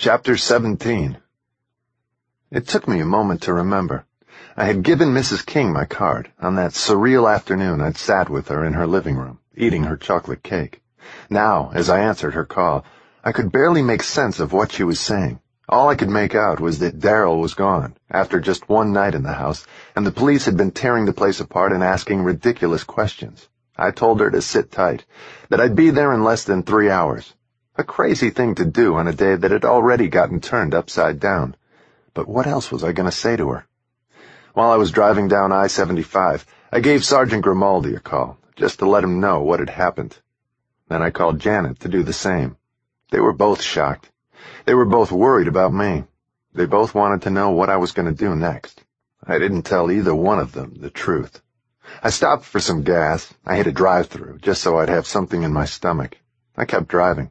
Chapter 17. It took me a moment to remember. I had given Mrs. King my card on that surreal afternoon I'd sat with her in her living room, eating her chocolate cake. Now, as I answered her call, I could barely make sense of what she was saying. All I could make out was that Darryl was gone, after just one night in the house, and the police had been tearing the place apart and asking ridiculous questions. I told her to sit tight, that I'd be there in less than 3 hours. A crazy thing to do on a day that had already gotten turned upside down. But what else was I going to say to her? While I was driving down I-75, I gave Sergeant Grimaldi a call, just to let him know what had happened. Then I called Janet to do the same. They were both shocked. They were both worried about me. They both wanted to know what I was going to do next. I didn't tell either one of them the truth. I stopped for some gas. I hit a drive-thru, just so I'd have something in my stomach. I kept driving.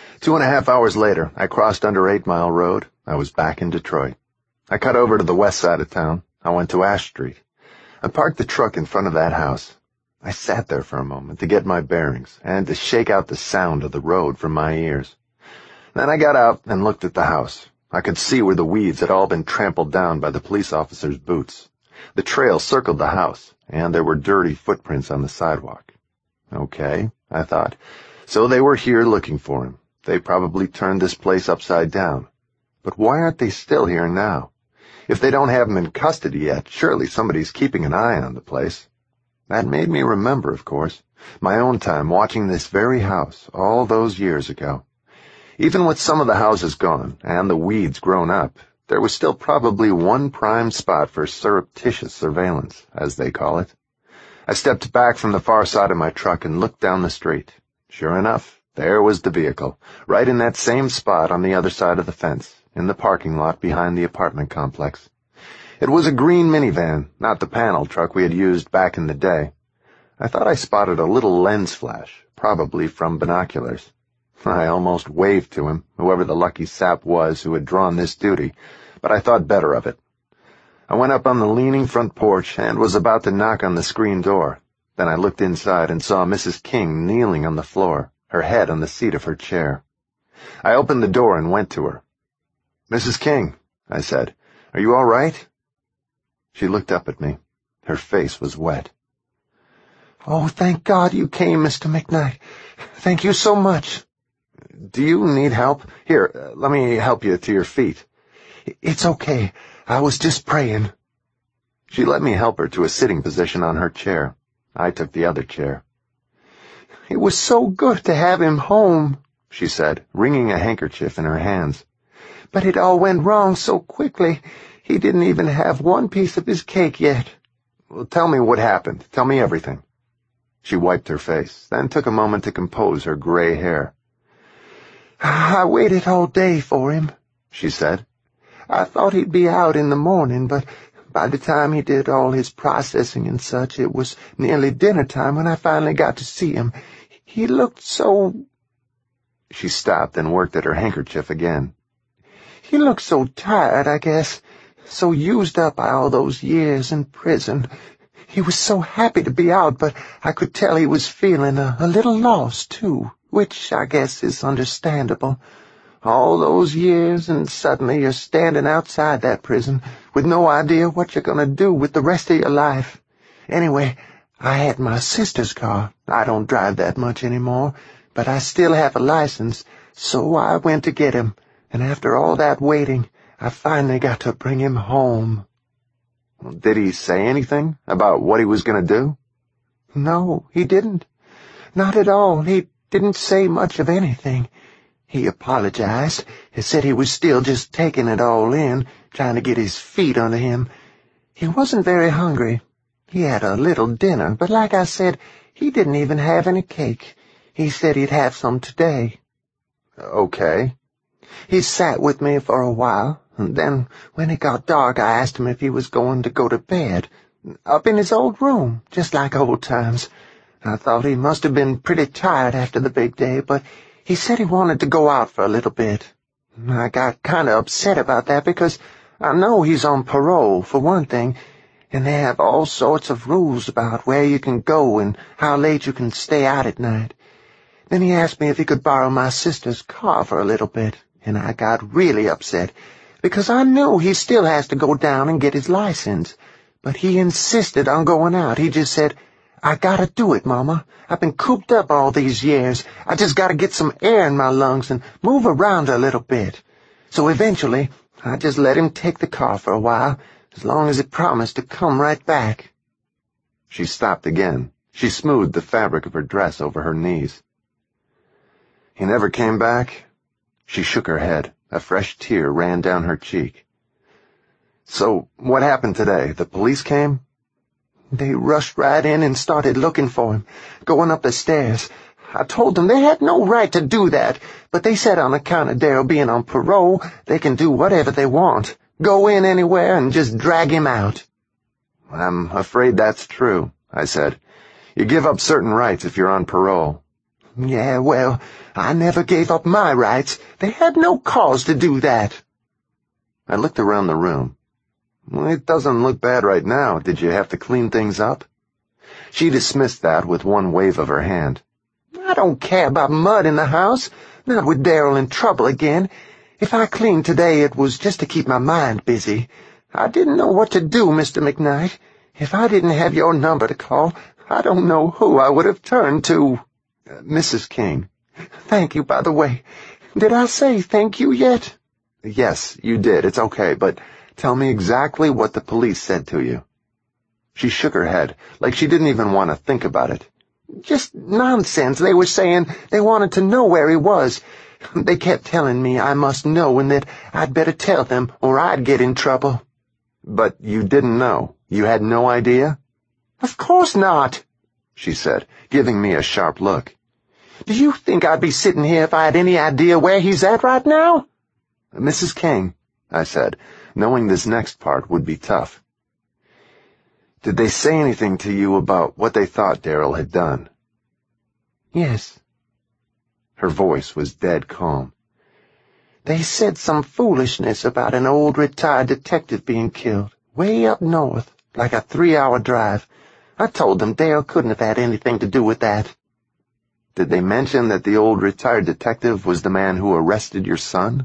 2.5 hours later, I crossed under 8 Mile Road. I was back in Detroit. I cut over to the west side of town. I went to Ash Street. I parked the truck in front of that house. I sat there for a moment to get my bearings and to shake out the sound of the road from my ears. Then I got out and looked at the house. I could see where the weeds had all been trampled down by the police officers' boots. The trail circled the house, and there were dirty footprints on the sidewalk. Okay, I thought. So they were here looking for him. They probably turned this place upside down. But why aren't they still here now? If they don't have him in custody yet, surely somebody's keeping an eye on the place. That made me remember, of course, my own time watching this very house all those years ago. Even with some of the houses gone and the weeds grown up, there was still probably one prime spot for surreptitious surveillance, as they call it. I stepped back from the far side of my truck and looked down the street. Sure enough, there was the vehicle, right in that same spot on the other side of the fence, in the parking lot behind the apartment complex. It was a green minivan, not the panel truck we had used back in the day. I thought I spotted a little lens flash, probably from binoculars. I almost waved to him, whoever the lucky sap was who had drawn this duty, but I thought better of it. I went up on the leaning front porch and was about to knock on the screen door. Then I looked inside and saw Mrs. King kneeling on the floor, her head on the seat of her chair. I opened the door and went to her. "Mrs. King," I said, "are you all right?" She looked up at me. Her face was wet. "Oh, thank God you came, Mr. McKnight. Thank you so much." "Do you need help? Here, let me help you to your feet." "It's okay. I was just praying." She let me help her to a sitting position on her chair. I took the other chair. "It was so good to have him home," she said, wringing a handkerchief in her hands. "But it all went wrong so quickly. He didn't even have one piece of his cake yet." "Well, tell me what happened. Tell me everything." She wiped her face, then took a moment to compose her gray hair. "I waited all day for him," she said. "I thought he'd be out in the morning, but by the time he did all his processing and such, it was nearly dinner time when I finally got to see him. He looked so—" She stopped and worked at her handkerchief again. "He looked so tired, I guess, so used up by all those years in prison. He was so happy to be out, but I could tell he was feeling a little lost, too, which I guess is understandable. All those years, and suddenly you're standing outside that prison with no idea what you're going to do with the rest of your life. Anyway, I had my sister's car. I don't drive that much anymore, but I still have a license, so I went to get him, and after all that waiting, I finally got to bring him home." "Did he say anything about what he was going to do?" "No, he didn't. Not at all. He didn't say much of anything. He apologized. He said he was still just taking it all in, trying to get his feet under him. He wasn't very hungry. He had a little dinner, but like I said, he didn't even have any cake. He said he'd have some today." "Okay." "He sat with me for a while, and then when it got dark I asked him if he was going to go to bed, up in his old room, just like old times. I thought he must have been pretty tired after the big day, but he said he wanted to go out for a little bit. I got kind of upset about that because I know he's on parole, for one thing, and they have all sorts of rules about where you can go and how late you can stay out at night. Then he asked me if he could borrow my sister's car for a little bit, and I got really upset, because I knew he still has to go down and get his license. But he insisted on going out. He just said, "I gotta do it, Mama. I've been cooped up all these years. I just gotta get some air in my lungs and move around a little bit." So eventually, I just let him take the car for a while, as long as it promised to come right back. She stopped again. She smoothed the fabric of her dress over her knees. "He never came back?" She shook her head. A fresh tear ran down her cheek. "So, what happened today? The police came?" "They rushed right in and started looking for him, going up the stairs. I told them they had no right to do that, but they said on account of Daryl being on parole, they can do whatever they want, go in anywhere and just drag him out." "I'm afraid that's true," I said. "You give up certain rights if you're on parole." "Yeah, well, I never gave up my rights. They had no cause to do that." I looked around the room. "It doesn't look bad right now. Did you have to clean things up?" She dismissed that with one wave of her hand. "I don't care about mud in the house, not with Daryl in trouble again. If I cleaned today, it was just to keep my mind busy. I didn't know what to do, Mr. McKnight. If I didn't have your number to call, I don't know who I would have turned to." "Mrs. King." "Thank you, by the way. Did I say thank you yet?" "Yes, you did. It's okay, but tell me exactly what the police said to you." She shook her head, like she didn't even want to think about it. "Just nonsense. They were saying they wanted to know where he was. They kept telling me I must know and that I'd better tell them or I'd get in trouble." "But you didn't know? You had no idea?" "Of course not," she said, giving me a sharp look. "Do you think I'd be sitting here if I had any idea where he's at right now?" "Mrs. King," I said, knowing this next part would be tough. "Did they say anything to you about what they thought Daryl had done?" "Yes." Her voice was dead calm. "They said some foolishness about an old retired detective being killed, way up north, like a 3-hour drive. I told them Dale couldn't have had anything to do with that." "Did they mention that the old retired detective was the man who arrested your son?"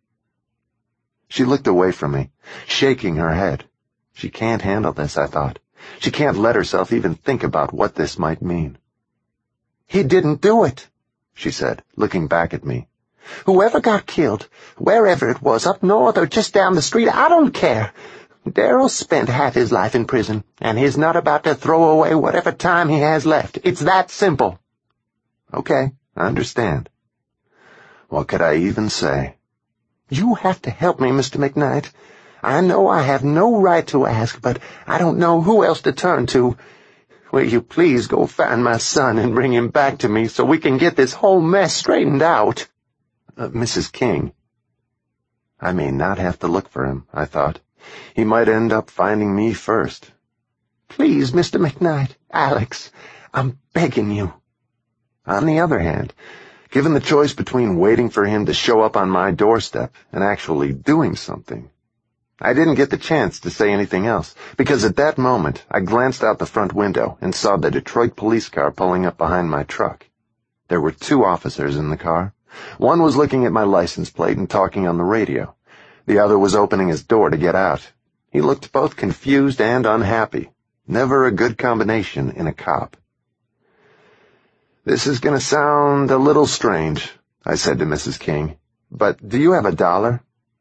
She looked away from me, shaking her head. She can't handle this, I thought. She can't let herself even think about what this might mean. "He didn't do it," she said, looking back at me. "Whoever got killed, wherever it was, up north or just down the street, I don't care. Daryl spent half his life in prison, and he's not about to throw away whatever time he has left. It's that simple." "Okay, I understand." What could I even say? "You have to help me, Mr. McKnight. I know I have no right to ask, but I don't know who else to turn to. Will you please go find my son and bring him back to me so we can get this whole mess straightened out?" "Mrs. King." I may not have to look for him, I thought. He might end up finding me first. "Please, Mr. McKnight, Alex, I'm begging you." On the other hand, given the choice between waiting for him to show up on my doorstep and actually doing something, I didn't get the chance to say anything else, because at that moment I glanced out the front window and saw the Detroit police car pulling up behind my truck. There were 2 officers in the car. One was looking at my license plate and talking on the radio. The other was opening his door to get out. He looked both confused and unhappy. Never a good combination in a cop. "This is going to sound a little strange," I said to Mrs. King, "but do you have $1?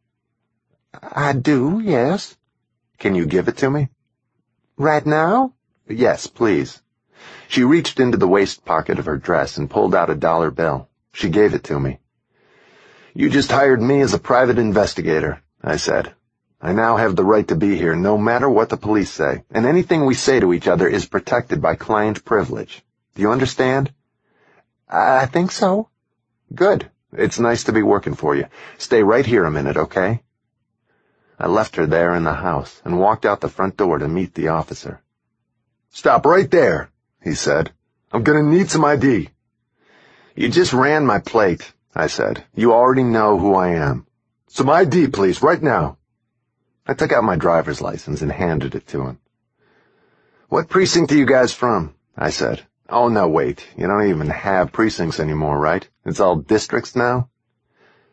"I do, yes." "Can you give it to me?" "Right now?" "Yes, please." She reached into the waist pocket of her dress and pulled out a $1 bill. She gave it to me. "You just hired me as a private investigator," I said. "I now have the right to be here no matter what the police say, and anything we say to each other is protected by client privilege. Do you understand?" "I think so." "Good. It's nice to be working for you. Stay right here a minute, okay?" I left her there in the house and walked out the front door to meet the officer. "Stop right there," he said. "I'm going to need some ID." "You just ran my plate," I said. "You already know who I am." "Some ID, please, right now." I took out my driver's license and handed it to him. "What precinct are you guys from?" I said. "Oh, no, wait. You don't even have precincts anymore, right? It's all districts now?"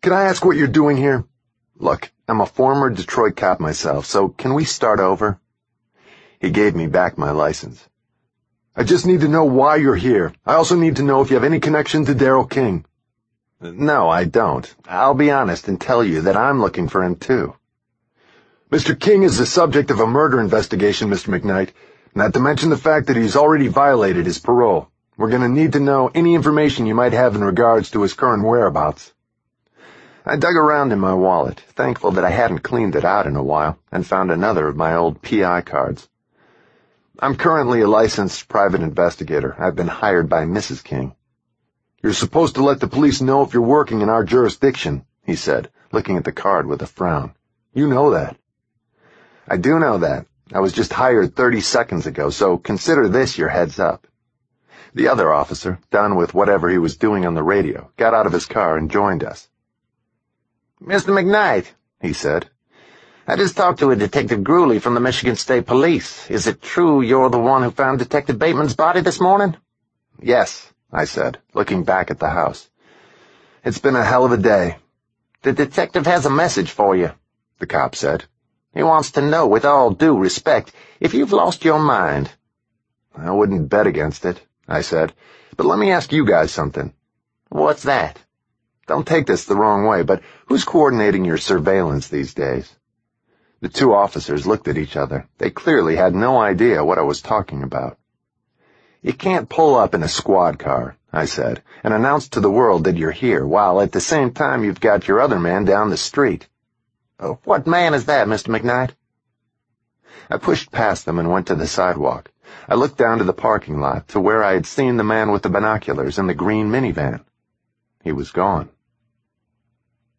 Can I ask what you're doing here? Look, I'm a former Detroit cop myself, so can we start over? He gave me back my license. I just need to know why you're here. I also need to know if you have any connection to Daryl King. No, I don't. I'll be honest and tell you that I'm looking for him too. Mr. King is the subject of a murder investigation, Mr. McKnight, not to mention the fact that he's already violated his parole. We're going to need to know any information you might have in regards to his current whereabouts. I dug around in my wallet, thankful that I hadn't cleaned it out in a while, and found another of my old PI cards. I'm currently a licensed private investigator. I've been hired by Mrs. King. You're supposed to let the police know if you're working in our jurisdiction, he said, looking at the card with a frown. You know that. I do know that. I was just hired 30 seconds ago, so consider this your heads up. The other officer, done with whatever he was doing on the radio, got out of his car and joined us. Mr. McKnight, he said, I just talked to a Detective Grewley from the Michigan State Police. Is it true you're the one who found Detective Bateman's body this morning? Yes, I said, looking back at the house. It's been a hell of a day. The detective has a message for you, the cop said. He wants to know, with all due respect, if you've lost your mind. I wouldn't bet against it, I said, but let me ask you guys something. What's that? Don't take this the wrong way, but who's coordinating your surveillance these days? The two officers looked at each other. They clearly had no idea what I was talking about. You can't pull up in a squad car, I said, and announce to the world that you're here, while at the same time you've got your other man down the street. What man is that, Mr. McKnight? I pushed past them and went to the sidewalk. I looked down to the parking lot, to where I had seen the man with the binoculars and the green minivan. He was gone.